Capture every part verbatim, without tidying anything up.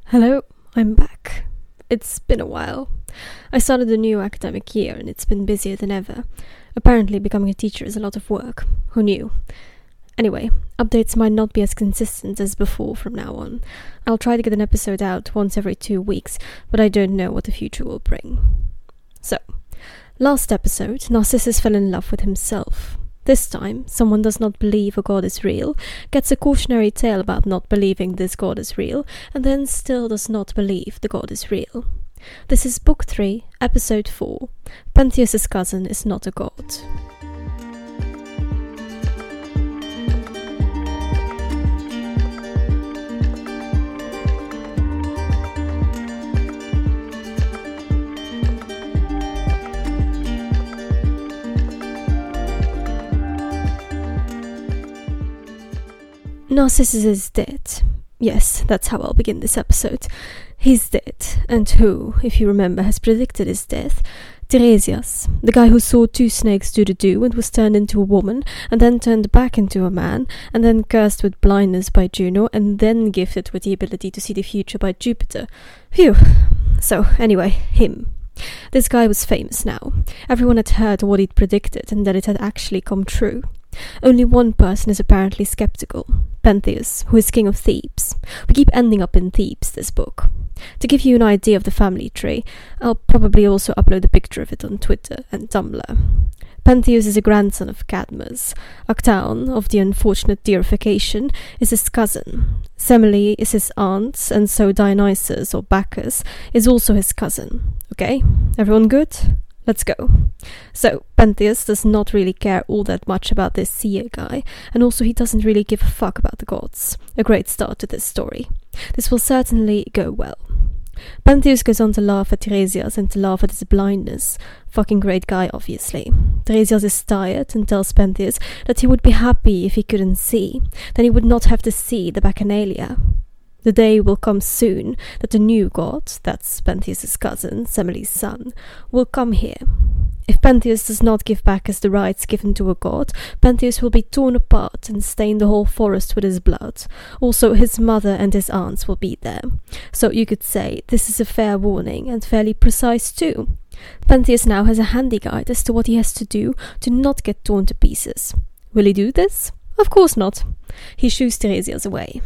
Hello, I'm back. It's been a while. I started a new academic year and it's been busier than ever. Apparently becoming a teacher is a lot of work. Who knew? Anyway, updates might not be as consistent as before from now on. I'll try to get an episode out once every two weeks, but I don't know what the future will bring. So, last episode, Narcissus fell in love with himself. This time, someone does not believe a god is real, gets a cautionary tale about not believing this god is real, and then still does not believe the god is real. This is Book three, Episode four. Pentheus' cousin is not a god. Narcissus is dead. Yes, that's how I'll begin this episode. He's dead, and who, if you remember, has predicted his death? Tiresias, the guy who saw two snakes do the do and was turned into a woman, and then turned back into a man, and then cursed with blindness by Juno, and then gifted with the ability to see the future by Jupiter. Phew. So, anyway, him. This guy was famous now. Everyone had heard what he'd predicted, and that it had actually come true. Only one person is apparently skeptical, Pentheus, who is king of Thebes. We keep ending up in Thebes this book. To give you an idea of the family tree, I'll probably also upload a picture of it on Twitter and Tumblr. Pentheus is a grandson of Cadmus. Actaeon, of the unfortunate deification, is his cousin. Semele is his aunt, and so Dionysus, or Bacchus, is also his cousin. Okay, everyone good? Let's go. So, Pentheus does not really care all that much about this seer guy, and also he doesn't really give a fuck about the gods. A great start to this story. This will certainly go well. Pentheus goes on to laugh at Tiresias and to laugh at his blindness. Fucking great guy, obviously. Tiresias is tired and tells Pentheus that he would be happy if he couldn't see. Then he would not have to see the Bacchanalia. The day will come soon that the new god, that's Pentheus' cousin, Semele's son, will come here. If Pentheus does not give Bacchus the rights given to a god, Pentheus will be torn apart and stain the whole forest with his blood. Also, his mother and his aunts will be there. So you could say this is a fair warning and fairly precise too. Pentheus now has a handy guide as to what he has to do to not get torn to pieces. Will he do this? Of course not. He shoos Tiresias away.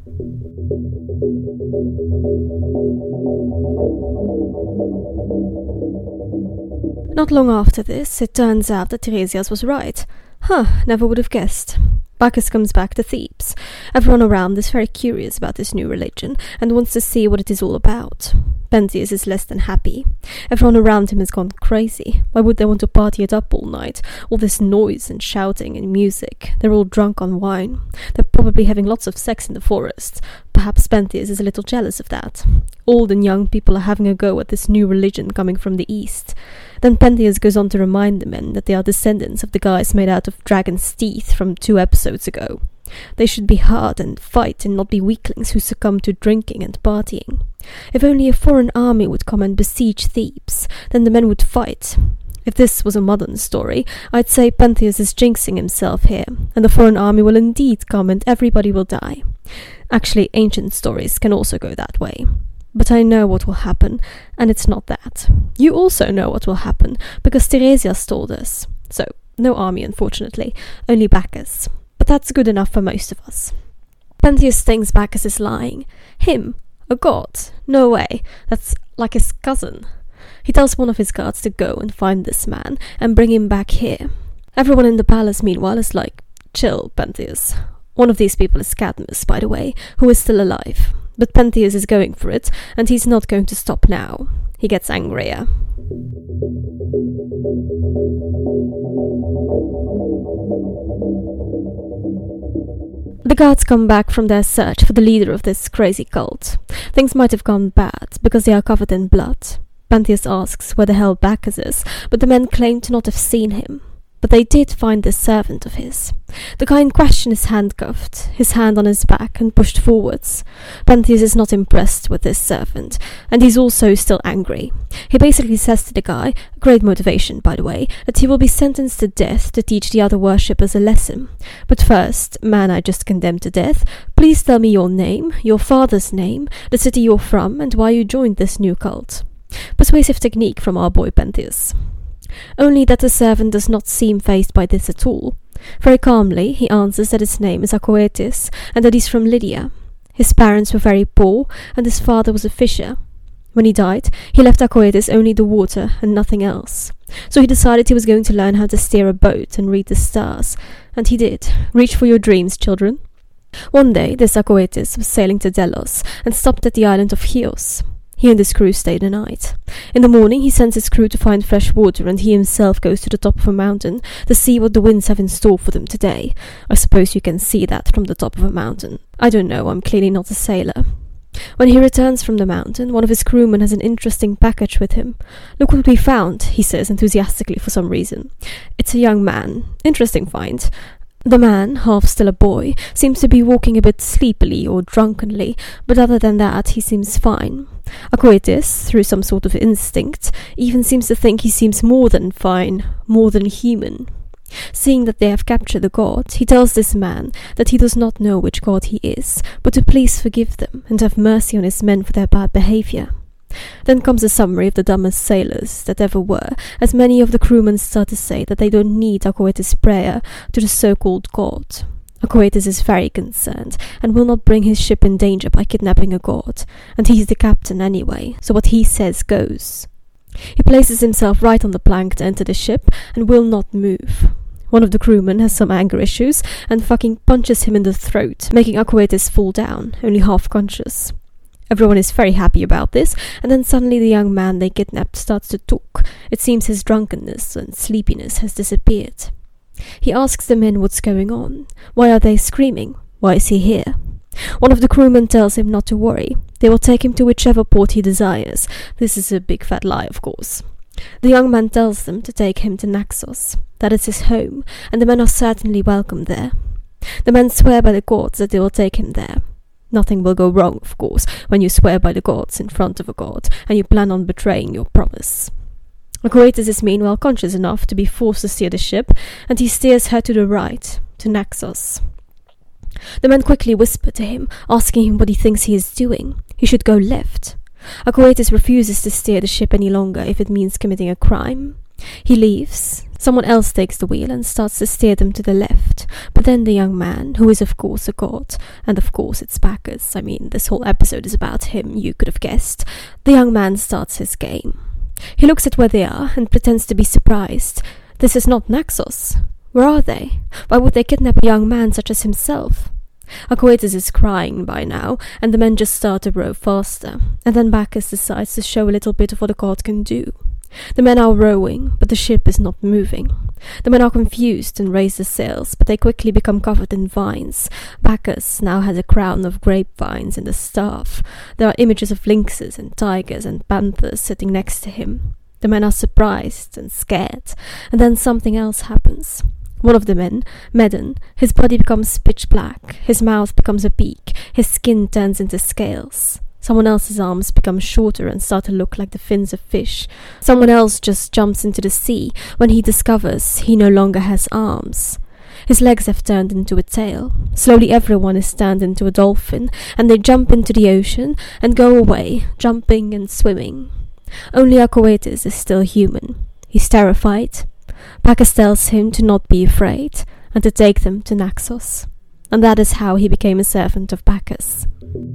Not long after this, it turns out that Tiresias was right. Huh, never would have guessed. Bacchus comes back to Thebes. Everyone around is very curious about this new religion and wants to see what it is all about. Pentheus is less than happy. Everyone around him has gone crazy. Why would they want to party it up all night? All this noise and shouting and music. They're all drunk on wine. They're probably having lots of sex in the forest. Perhaps Pentheus is a little jealous of that. Old and young people are having a go at this new religion coming from the east. Then Pentheus goes on to remind the men that they are descendants of the guys made out of dragon's teeth from two episodes ago. They should be hard and fight and not be weaklings who succumb to drinking and partying. If only a foreign army would come and besiege Thebes, then the men would fight. If this was a modern story, I'd say Pentheus is jinxing himself here, and the foreign army will indeed come and everybody will die. Actually, ancient stories can also go that way. But I know what will happen, and it's not that. You also know what will happen, because Tiresias told us. So, no army, unfortunately, only Bacchus. But that's good enough for most of us. Pentheus thinks Bacchus is lying. Him? A god? No way. That's like his cousin. He tells one of his guards to go and find this man and bring him back here. Everyone in the palace, meanwhile, is like, chill, Pentheus. One of these people is Cadmus, by the way, who is still alive. But Pentheus is going for it, and he's not going to stop now. He gets angrier. The guards come back from their search for the leader of this crazy cult. Things might have gone bad, because they are covered in blood. Pentheus asks where the hell Bacchus is, but the men claim to not have seen him. but they did find this servant of his. The guy in question is handcuffed, his hand on his back and pushed forwards. Pentheus is not impressed with this servant, and he's also still angry. He basically says to the guy, great motivation by the way, that he will be sentenced to death to teach the other worshippers a lesson. But first, man I just condemned to death, please tell me your name, your father's name, the city you're from, and why you joined this new cult. Persuasive technique from our boy Pentheus. Only that the servant does not seem fazed by this at all. Very calmly, he answers that his name is Acoetes and that he's from Lydia. His parents were very poor, and his father was a fisher. When he died, he left Acoetes only the water and nothing else. So he decided he was going to learn how to steer a boat and read the stars. And he did. Reach for your dreams, children. One day, this Acoetes was sailing to Delos and stopped at the island of Chios. He and his crew stayed the night. In the morning he sends his crew to find fresh water, and he himself goes to the top of a mountain to see what the winds have in store for them today. I suppose you can see that from the top of a mountain. I don't know, I'm clearly not a sailor. When he returns from the mountain, one of his crewmen has an interesting package with him. Look what we found, he says enthusiastically for some reason. It's a young man. Interesting find. The man, half still a boy, seems to be walking a bit sleepily or drunkenly, but other than that he seems fine. Acoetes, through some sort of instinct, even seems to think he seems more than fine, more than human. Seeing that they have captured the god, he tells this man that he does not know which god he is, but to please forgive them and have mercy on his men for their bad behavior. Then comes a summary of the dumbest sailors that ever were, as many of the crewmen start to say that they don't need Acoetes' prayer to the so-called god. Acoetes is very concerned, and will not bring his ship in danger by kidnapping a god, and he's the captain anyway, so what he says goes. He places himself right on the plank to enter the ship, and will not move. One of the crewmen has some anger issues, and fucking punches him in the throat, making Acoetes fall down, only half conscious. Everyone is very happy about this, and then suddenly the young man they kidnapped starts to talk. It seems his drunkenness and sleepiness has disappeared. He asks the men what's going on. Why are they screaming? Why is he here? One of the crewmen tells him not to worry. They will take him to whichever port he desires. This is a big fat lie, of course. The young man tells them to take him to Naxos. That is his home, and the men are certainly welcome there. The men swear by the gods that they will take him there. Nothing will go wrong, of course, when you swear by the gods in front of a god, and you plan on betraying your promise. Acoetes is meanwhile conscious enough to be forced to steer the ship, and he steers her to the right, to Naxos. The men quickly whisper to him, asking him what he thinks he is doing. He should go left. Acoetes refuses to steer the ship any longer if it means committing a crime. He leaves. Someone else takes the wheel and starts to steer them to the left. But then the young man, who is of course a god, and of course it's Bacchus, I mean, this whole episode is about him, you could have guessed, the young man starts his game. He looks at where they are and pretends to be surprised. This is not Naxos. Where are they? Why would they kidnap a young man such as himself? Acoetes is crying by now, and the men just start to row faster, and then Bacchus decides to show a little bit of what a god can do. The men are rowing, but the ship is not moving. The men are confused and raise the sails, but they quickly become covered in vines. Bacchus now has a crown of grapevines in the staff. There are images of lynxes and tigers and panthers sitting next to him. The men are surprised and scared, and then something else happens. One of the men, Medon, his body becomes pitch black, his mouth becomes a beak, his skin turns into scales. Someone else's arms become shorter and start to look like the fins of fish. Someone else just jumps into the sea when he discovers he no longer has arms. His legs have turned into a tail. Slowly everyone is turned into a dolphin, and they jump into the ocean and go away, jumping and swimming. Only Acoetes is still human. He's terrified. Bacchus tells him to not be afraid, and to take them to Naxos. And that is how he became a servant of Bacchus.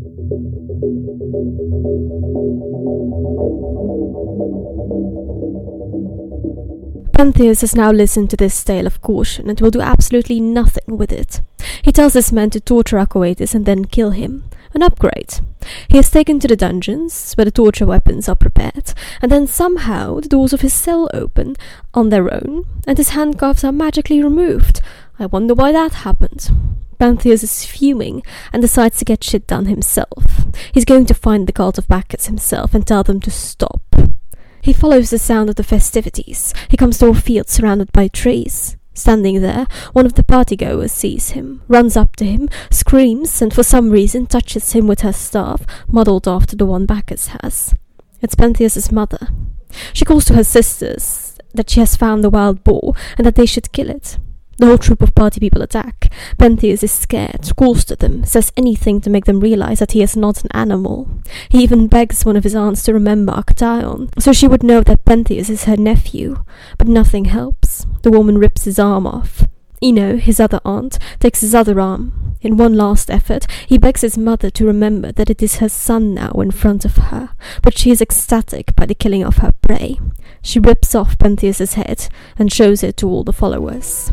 Pentheus has now listened to this tale of caution and will do absolutely nothing with it. He tells his men to torture Acoetes and then kill him. An upgrade. He is taken to the dungeons, where the torture weapons are prepared, and then somehow the doors of his cell open on their own, and his handcuffs are magically removed. I wonder why that happened. Pentheus is fuming and decides to get shit done himself. He's going to find the cult of Bacchus himself and tell them to stop. He follows the sound of the festivities. He comes to a field surrounded by trees. Standing there, one of the partygoers sees him, runs up to him, screams, and for some reason touches him with her staff, modelled after the one Bacchus has. It's Pentheus's mother. She calls to her sisters that she has found the wild boar and that they should kill it. The whole troop of party people attack. Pentheus is scared, calls to them, says anything to make them realize that he is not an animal. He even begs one of his aunts to remember Actaeon, so she would know that Pentheus is her nephew. But nothing helps. The woman rips his arm off. Ino, his other aunt, takes his other arm. In one last effort, he begs his mother to remember that it is her son now in front of her, but she is ecstatic by the killing of her prey. She rips off Pentheus's head and shows it to all the followers.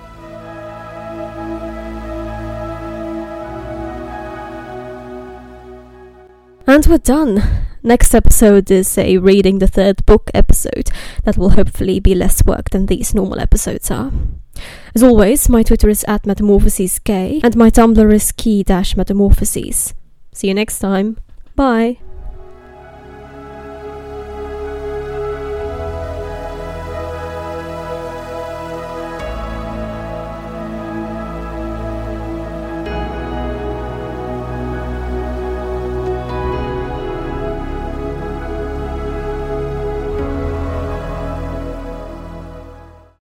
And we're done. Next episode is a reading the third book episode that will hopefully be less work than these normal episodes are. As always, my Twitter is at metamorphosesk and my Tumblr is key-metamorphoses. See you next time. Bye.